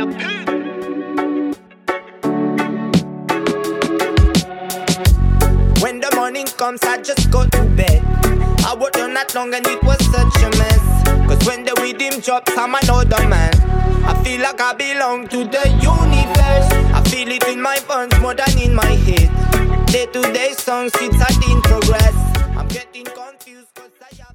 When the morning comes, I just go to bed. I worked on that long and it was such a mess. Cause when the rhythm drops, I'm another man. I feel like I belong to the universe. I feel it in my bones more than in my head. Day-to-day songs, it's a in progress.